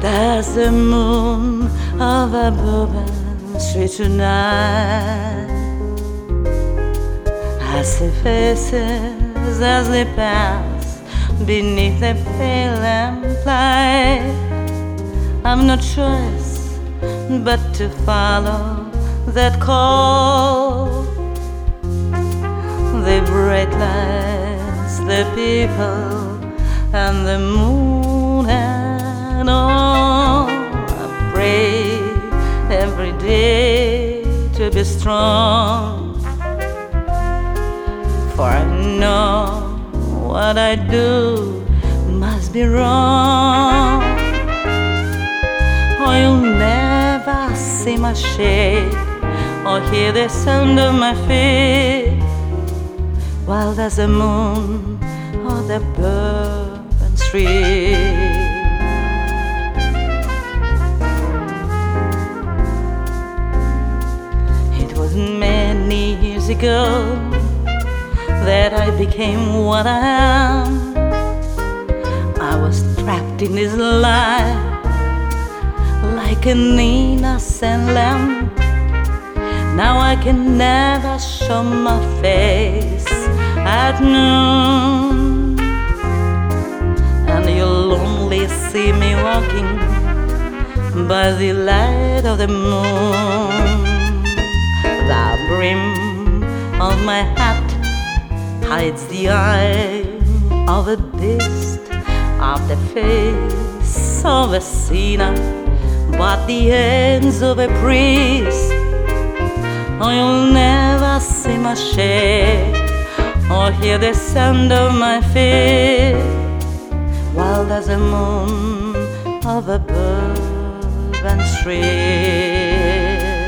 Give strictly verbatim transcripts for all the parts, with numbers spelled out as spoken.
There's the moon over Bourbon Street tonight. I see faces as they pass beneath the pale lamplight. I've no choice but to follow that call. The bright lights, the people, and the moon and all. I pray every day to be strong, for I know what I do must be wrong. Or you'll never see my shade or hear the sound of my feet while there's a moon on the Bourbon Street. It was many years ago that I became what I am. I was trapped in this life like an innocent lamb. Now I can never show my face at noon, and you'll only see me walking by the light of the moon. The brim of my hat hides the eye of a beast, of the face of a sinner, but the hands of a priest. Oh, you'll never see my shade or hear the sound of my feet while there's a moon over Bourbon Street.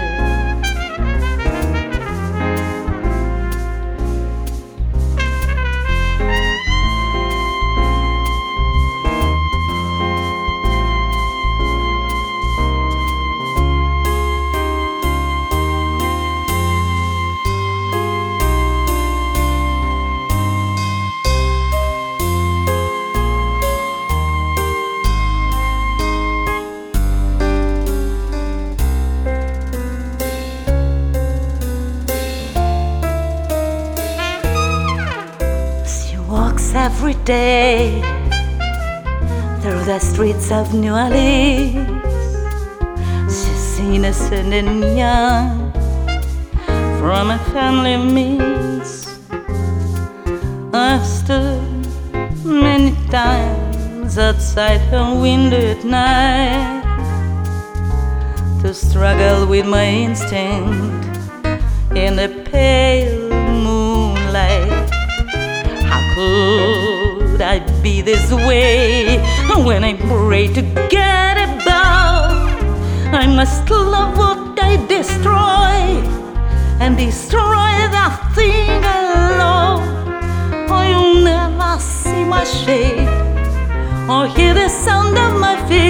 Walks every day through the streets of New Orleans. She's innocent and young, from a family of means. I've stood many times outside her window at night to struggle with my instinct in the pale moonlight. Could I be this way when I pray to get above? I must love what I destroy and destroy that thing I love. Or you'll never see my shade or hear the sound of my feet